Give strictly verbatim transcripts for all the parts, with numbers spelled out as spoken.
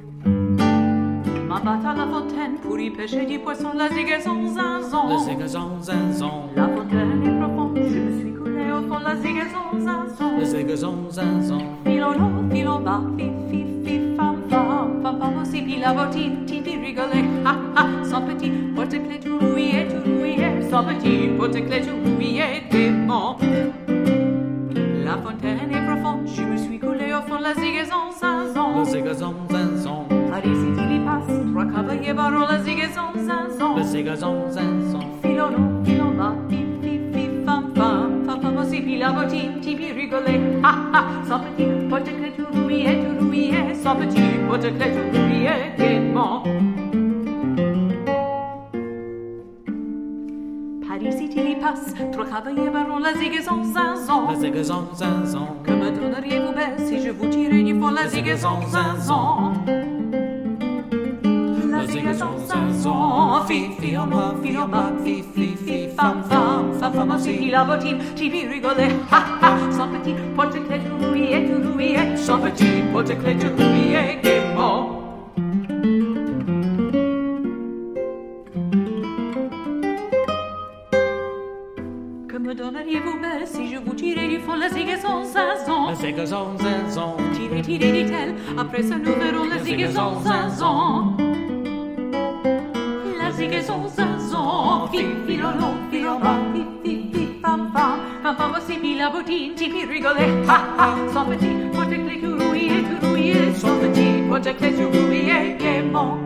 Ma batte à la fontaine pour y pêcher du poisson, la zigazon zinzon. La zigazon zinzon. La fontaine est profonde, je me suis coulé au fond, la zigazon zinzon. La zigazon zinzon. Filolo, filo bas, fi fi fi fam fam, fam fam aussi, puis la bottine, tipi rigolait, ha ha, son petit porte-clés tout rouillé, tout rouillé, son petit porte-clés tout rouillé, démon. La fontaine est profonde, je me suis coulé au fond, la zigazon zinzon. La zigazon zinzon. Paris il y passe, trois cavaliers barons, la zigazon zinzon. La zigazon zinzon. Filolo, filo bas, fi fi fi fam fam, fam fam aussi, puis la bottine, tipi rigolait, ha ha, son petit porte-clés tout rouillé, tout rouillé, son petit porte-clés tout rouillé, démon. Paris il y passe, trois cavaliers barons, la zigazon zinzon. La zigazon zinzon. Que me donneriez-vous belle si je vous tirais du fond, la zigazon zinzon. La zigazon zinzon, fi fi en bas, fi en bas, fi fi fi fam fam, fam fam aussi, puis la bottine, tipi rigolait, ha ha, son petit porte-clés tout rouillé, tout rouillé, son petit porte-clés tout rouillé, démon. Que me donneriez-vous belle si je vous tirais du fond, la zigazon zinzon. La zigazon zinzon. Tirez, tirez, dit-elle, après ça nous verrons la zigazon zinzon. La zigazon zinzon, fi fi lolo, fi lolo, fi fi fi fam fam, fam fam aussi, puis la bottine, tipi rigolait, ha ha, son petit porte-clés tout rouillé, tout rouillé, son petit porte-clés tout rouillé, démon.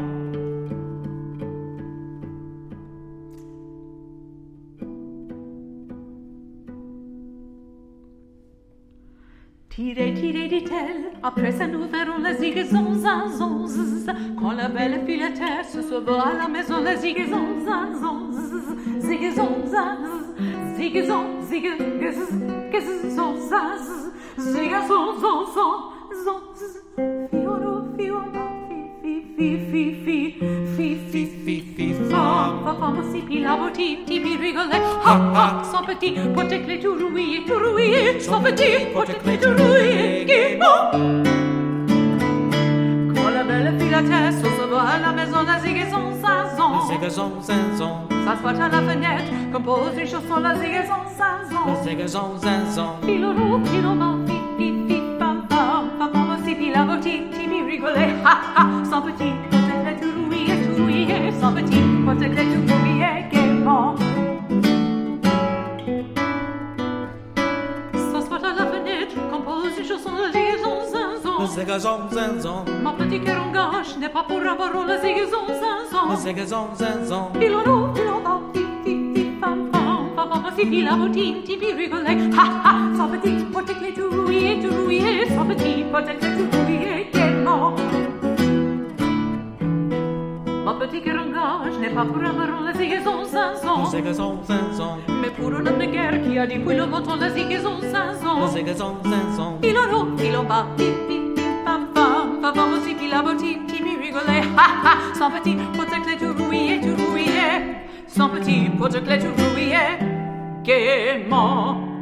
Tirez, tirez, dit-elle, après ça nous verrons la zigazon zinzon. Zzz. Quand la belle filetère se sauva à la maison, la zigazon zinzon. Zzz. Zigazon zinz, zigazon, zigazon zinz, zigazon zon zon, zon zzz. Fiolo, fiola, fi fi fi fi fi fi fi fi fam, fam fam aussi, puis la bottine, tipi rigolait, ha ha, son petit porte-clés tout rouillé, tout rouillé, son petit porte-clés tout rouillé, guimont. Quand la belle filatère se sauva à la maison, la zigazon zinzon. La zigazon zinzon. S'assoit à la fenêtre, compose une chanson, la zigazon zinzon. La zigazon zinzon. Filolo, filoma, fi fi fi fam fam, fam fam aussi, puis la bottine, tipi rigolait, ha ha, son petit porte-clés tout rouillé, tout rouillé, son petit porte-clés tout rouillé, gaiement. S'assoit à la fenêtre, compose une chanson, la zigazon zinzon. La zigazon zinzon. Ma petite cœur engage n'est pas pour un baron, la zigazon zinzon. La zigazon zinzon. Filolo, filoma, fi fi fi fam fam, fam fam aussi, puis la bottine, tipi rigolait, ha ha, son petit porte-clés tout rouillé, tout rouillé, son petit porte-clés tout rouillé, gaiement. Ma petite cœur engage n'est pas pour un baron, la zigazon zinzon. La zigazon zinzon. Mais pour un homme de guerre qui a des pouilles au menton, la zigazon zinzon. La zigazon zinzon. Filolo, filoma, fi fi fi fam fam, fam fam aussi, puis la bottine, tipi rigolait, ha ha, son petit porte-clés tout rouillé, tout rouillé, son petit porte-clés tout rouillé, gaiement.